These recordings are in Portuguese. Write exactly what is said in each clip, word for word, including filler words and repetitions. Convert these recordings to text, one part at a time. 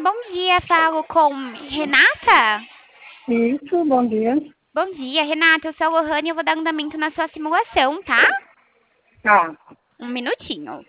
bom dia. Falo com Renata? Isso, bom dia. Bom dia, Renata. Eu sou a Lohane e eu vou dar andamento na sua simulação, tá? Tá. Um minutinho.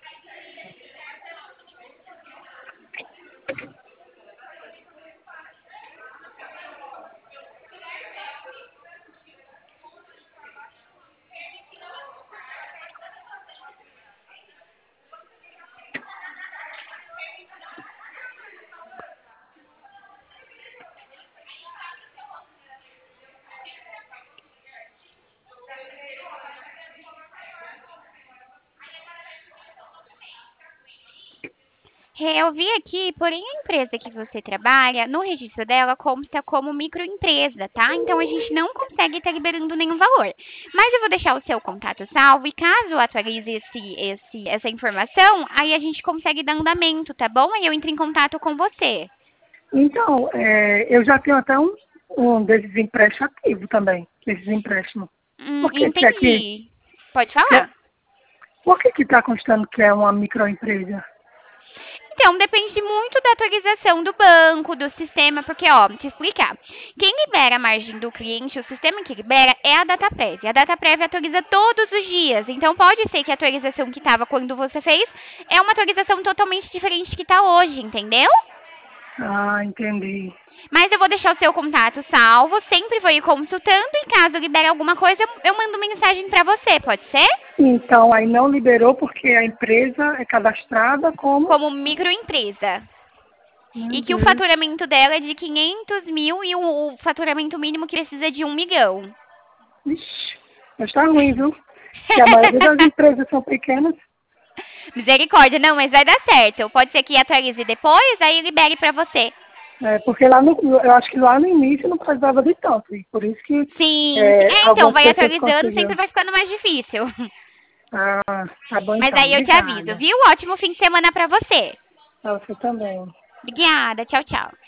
Eu vi aqui, porém a empresa que você trabalha, no registro dela consta como microempresa, tá? Então a gente não consegue estar liberando nenhum valor. Mas eu vou deixar o seu contato salvo e caso atualize esse, esse, essa informação, aí a gente consegue dar andamento, tá bom? Aí eu entro em contato com você. Então, é, eu já tenho até um, um desses empréstimos ativo também, desses empréstimos. Hum, Por que que aqui, entendi. Pode que é- falar. por que que está constando que é uma microempresa? Então, depende muito da atualização do banco, do sistema, porque, ó, te explicar. Quem libera a margem do cliente, o sistema que libera é a DataPrev. A DataPrev atualiza todos os dias. Então, pode ser que a atualização que estava quando você fez é uma atualização totalmente diferente que está hoje, entendeu? Ah, entendi. Mas eu vou deixar o seu contato salvo, sempre vou ir consultando e caso libere alguma coisa, eu mando mensagem para você, pode ser? Então, aí não liberou porque a empresa é cadastrada como... Como microempresa. Meu E que o Deus. faturamento dela é de quinhentos mil e o, o faturamento mínimo que precisa de um milhão. Ixi, mas tá ruim, viu? Porque a maioria das empresas são pequenas. Misericórdia, não, mas vai dar certo. Pode ser que atualize depois, aí libere pra você. É, porque lá no, eu acho que lá no início não precisava de tanto. E por isso que Sim, sim. é, É, então, algumas vai pessoas atualizando, sempre conseguiram. vai ficando mais difícil. Ah, tá bom Mas então. aí eu te aviso, Obrigada. viu? Ótimo fim de semana pra você. Pra você também. Obrigada, tchau, tchau.